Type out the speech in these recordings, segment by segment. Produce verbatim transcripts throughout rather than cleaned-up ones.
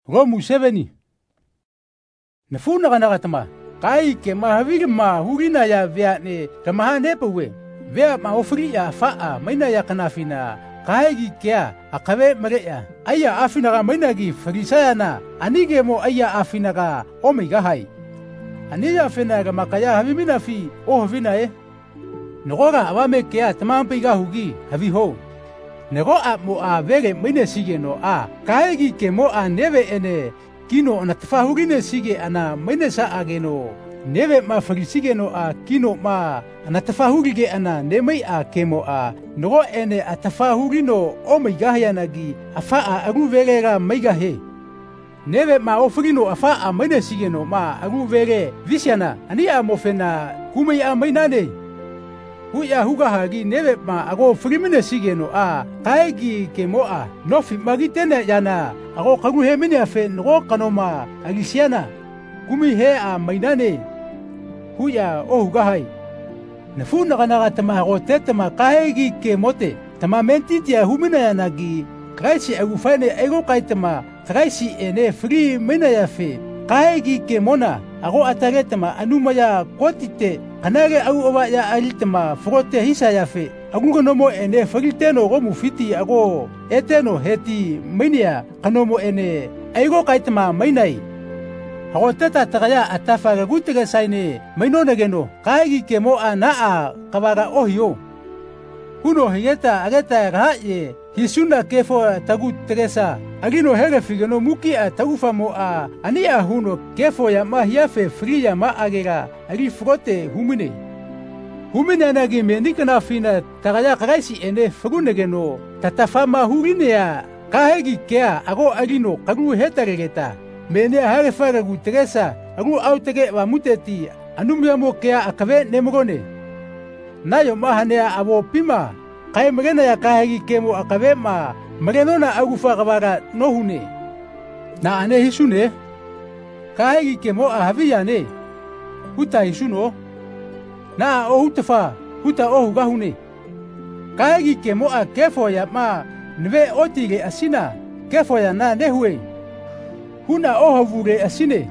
Go Museveni. Nafuna kanakatama. Kai ke mahaviri ma hurina ya viatne tamahane pawe. Vea ma ofri ya faa maina ya kanafina. Kai gi kea akawe mareya. Aya afina ga maina gi farisaya na. Anige mo aya afina ga omega hai. Aniya afina ga makaya havimina fi o havina e. Nogora awame kea tamampi ga hugi havi ho. Nego a mo a vere maine sige no a. Kai gi ke mo a neve ene. Kino na tafahurine sige ana maine sa ageno. Neve ma farisige no a kino ma ana tafahurige ana nemei a kemo a. Nogo ene a tafahurino o maigahia nagi afa a agu verera maigahe. Neve ma ofurino afa a maine sige no ma agu vere visiana ani a mofena kumei a mainane. Huya huga hagi neve ma ago furimine sige no a kaigi kemo a nofi magitene yana ago kagu he mine afe no kanoma agisiana kumi he a mainane huya o huga hai nafuna kana tama ago tetama kaigi kemote tama mentiti a humina yanagi kaisi agu fane ego kaitama kaisi ene free mina yafe kaigi kemona ago atagetama anumaya kotite kanage au oba ya alitama frote hisa yafe agungo nomo ene fagilteno go mufiti ago eteno heti minia kanomo ene aigo kaitama mainai ago teta tagaya atafaga gutega saine mainona geno kaigi kemo ana a kabaga ohio huno hiyeta ageta gaye hisuna kefo tagu teresa agino hege figeno muki a tagufa mo a ani a huno kefo ya ma hiafe free ya ma agera ali frote humine humine nagi menikana fina tagaya kagaisi ene frunegeno tatafama hurine ya kahegi kea ago agino kagu hetaregeta mene hage faragu teresa agu autege wa muteti anumya mo kea akabe nemrone nayo mahanea abo pima kai mrena ya kahegi kemo akabe ma marenona agufa kabara nohune na ane hisune kahegi kemo ahaviyane huta hisuno na o hutafa huta o hugahune kahegi kemo a kefo ya ma nve otige asina kefo ya na nehue huna o havure asine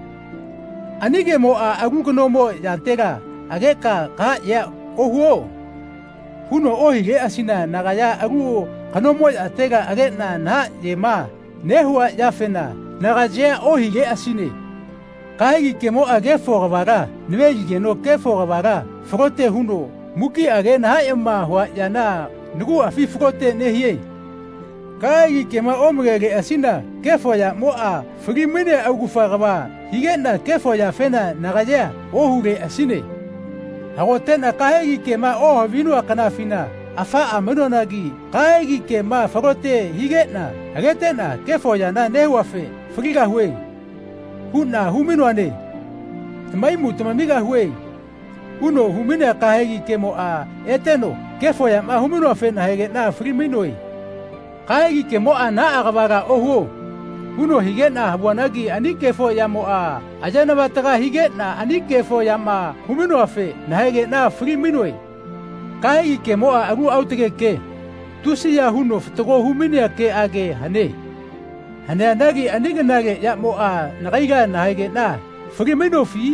anige mo a agukonomo yantega ageka ka ya ohuo huno ohige asina nagaya agu kanomo atega agena na yema nehua yafena nagaje ohige asine kaigi kemo age forabara nweji no ke forabara frote huno muki age na yema hua yana nugu afi frote nehie kaigi kema omrege asina kefo ya moa frimine agu faraba higena kefo ya fena nagaje ohuge asine Hagotena kahegi kema o vinu akanafina afa amenonagi kahegi kema fagote higena agetena kefo yana newafe friga hue huna huminwane tmaimu tmamiga hue uno humina kahegi kemo a eteno kefo ya ma huminwafe na hegena friminoi kahegi kemo ana agabaga oho uno higena bwanagi ani kefo ya mo a ajana bataga higena ani kefo ya ma humino afe na higena free minoi kai ke mo a agu autege ke tusi ya huno ftogo huminia ke age hane hane anagi aniga nage ya mo a nagaiga na higena free mino fi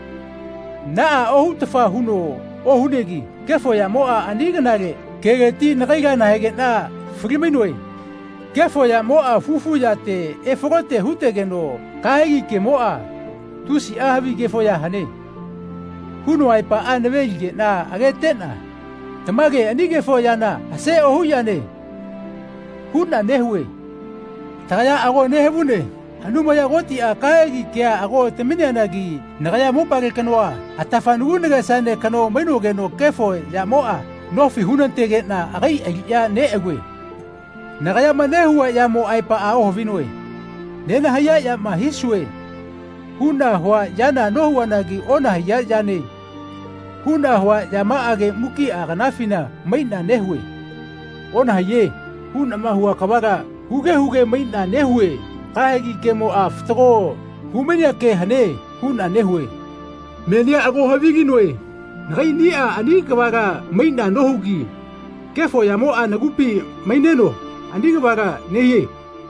na o hutafa huno o hunegi kefo ya mo a aniga nage kegeti nagaiga na higena free minoi kefo ya moa fufu ya te e forote hutegeno kaigi ke moa tusi ahabi kefo ya hane huno ai pa anewege na agetena tamage anige fo ya na ase ohu ya ne huna nehue tagaya ago nehebune anuma ya goti a kaigi ke ago temine nagi nagaya mo pare kanoa atafanu nega sane kano meno geno kefo ya moa nofi hunantege na agai ya ne egwe Nagaya manehua ya mo ai pa ao vinoi. Nena haya ya mahisue. Huna hua yana no hua nagi ona haya yane. Huna hua ya maage muki aganafina maina nehue. Ona haye. Huna mahua kabaga. Huge huge maina nehue. Kahegi kemo aftro. Humenia ke hane. Huna nehue. Menia ago havigi noe. Nagai nia ani kabaga maina nohugi. Kefo ya mo anagupi maineno. Andiga baga neye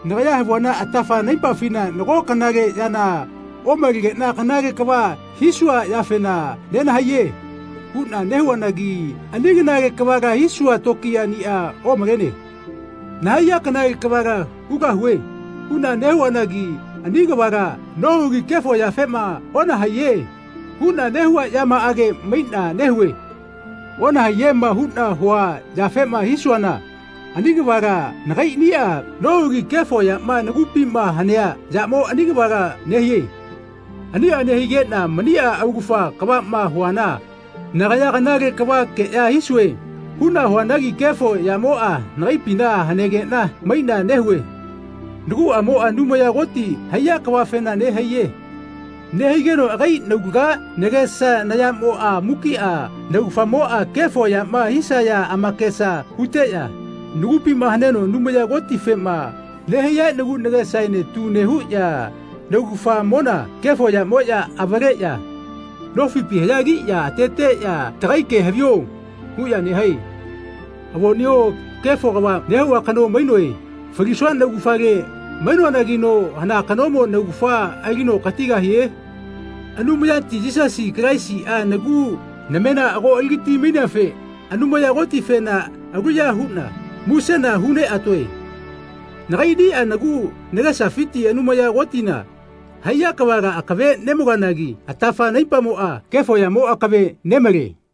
nagaya hewana atafa naipa fina nago kanage yana omarige na kanage kawa hisua yafena nena haye huna nehuanagi aniginage kawaga hisua tokia nia omarene na haya kanage kawaga uga hue huna nehuanagi anigawaga nohugi kefo yafema ona haye huna nehua yama age maina nehue ona haye ma huna hua yafema hisuana anigawaga nagai nia nohugi kefo ya ma nagupi ma hanea jamo anigawaga nehiye ania nehige na mania augufa kawa ma huana nagaya kanage kawa ke ya hisue huna huanagi kefo ya moa nagai pina hanege na maina nehue nugu amoa numaya goti haya kawa fena ne haye nehigeno agai naguga negesa naya moa mukia nagufa moa kefo ya ma hisa ya amakesa huteya nugupi mahaneno numaya goti fema nehaya nugu negesa ine tu nehu ya nagufa mona kefo ya moya avare ya nofipi hayagi ya tete ya tagaike havyo huya ne hai awonio kefo kawa nehu akano mainoe fagiswan nagufage maino nagino hana kanomo nagufa agino katiga hie anumaya ti jisasi kraisi a nagu namena ago algiti minafe anumaya goti fena aguya huna musena hune atoe nagaidi anagu nagasafiti anumaya gotina haya kawaga akabe nemuganagi atafa naipa moa kefo ya moa kabe nemere